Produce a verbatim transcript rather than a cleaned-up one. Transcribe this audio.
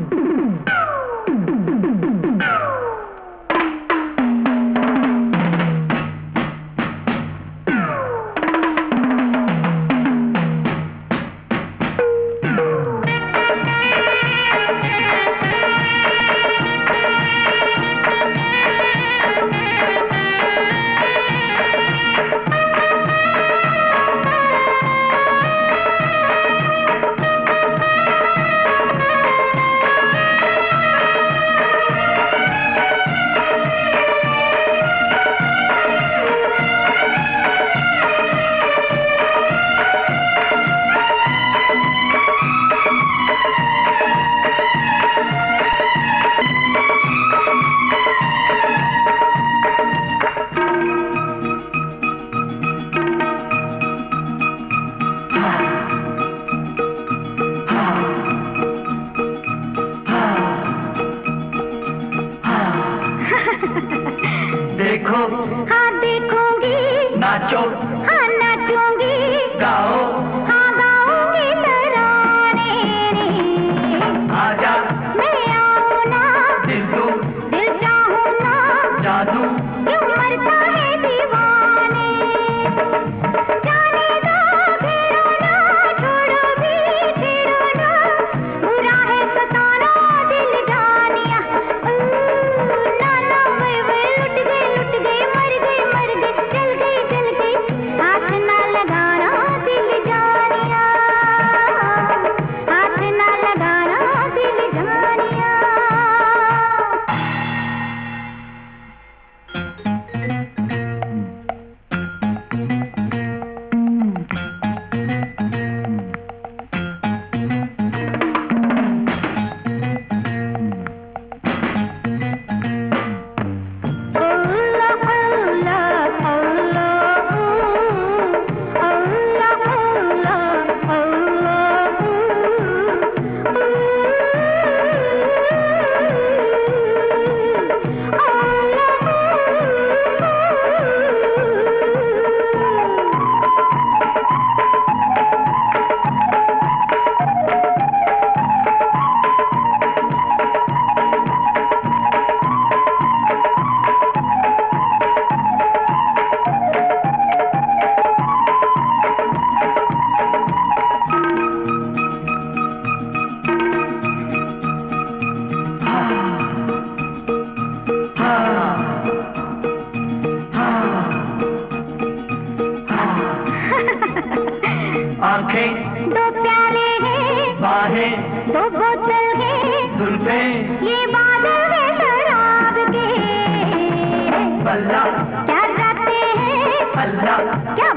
देखो हाँ देखूंगी, नाचो हाँ नाचूंगी, गाओ हाँ गाऊंगी तराने रे। आजा मैं आऊँ ना, दिल दूं दिल चाहूँ ना, जादू क्यों मरता है दीवाने। जाने दो घेरो ना, छोड़ो भी छेड़ो ना, बुरा है सताना दिल जानिया। ना ना वे वे लुट गए लुट गए मर गए मर गए चल गई चल गई। हाथ ना लगाना दिल जानिया, हाथ ना लगाना दिल जानिया। आंखें दो प्याले हैं, बाहें दो बोतल है, जुल्फें ये बादल है शराब के। बल्ला क्या रातें हैं, अल्लाह क्या